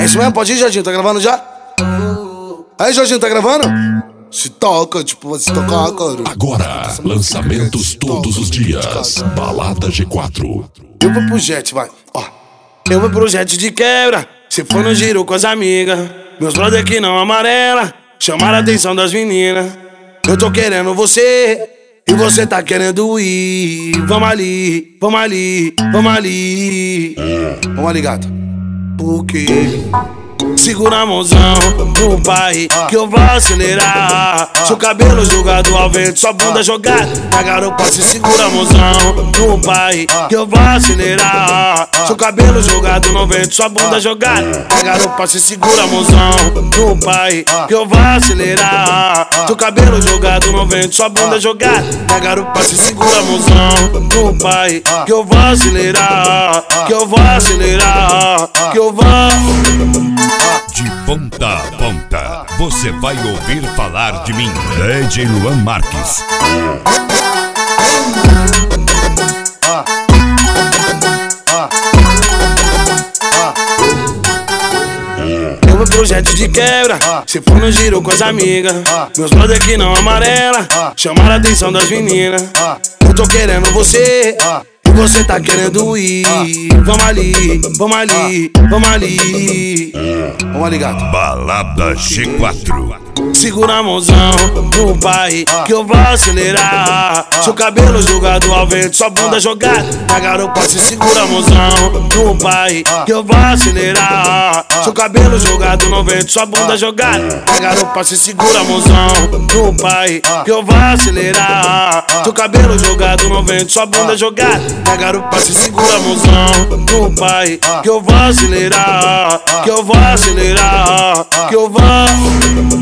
isso mesmo? Pode ir, Jorginho? Tá gravando já? Aí, Jorginho, tá gravando? Se toca, tipo, vai se tocar, cara. Agora, lançamentos todos os dias. Balada G4. Eu vou pro jet, vai. Ó. Eu vou pro jet de quebra. Se for no giro com as amigas. Meus brother que não amarela. Chamaram a atenção das meninas. Eu tô querendo você. E você tá querendo ir. Vamos ali, vamos ali, vamos ali. Vamos ali, gato. Por quê? Segura a mãozão no pai, que eu vou acelerar. Seu cabelo jogado ao vento, sua bunda jogada na garupa. Se segura a mãozão no pai, que eu vou acelerar. Seu cabelo jogado no vento, sua bunda jogada na garupa. Se segura a mãozão no pai, que eu vou acelerar. Seu cabelo jogado no vento, sua bunda jogada na garupa. Se segura a mãozão no pai, que eu vou acelerar. Que eu vou acelerar. Que eu vou. De ponta a ponta, você vai ouvir falar de mim, DJ Luan Marques. Eu vou pro jet de quebra, se for no giro com as amigas. Meus brother que não amarela, chamaram a atenção das meninas. Eu tô querendo você. Você tá querendo ir. Vamos ali, vamos ali, vamos ali. Vamos ali, gato. Balada G4. Segura a mãozão no pai, que eu vou acelerar. Seu cabelo jogado ao vento, sua bunda jogada na garupa. Se segura a mãozão no pai, que eu vou acelerar. Seu cabelo jogado no vento, sua bunda jogada na garupa. Se segura a mãozão no pai, que eu vou acelerar. Seu cabelo jogado no vento, sua bunda jogada na garupa. Se segura a mãozão no pai, que eu vou acelerar. Que eu vou acelerar. Que eu vou.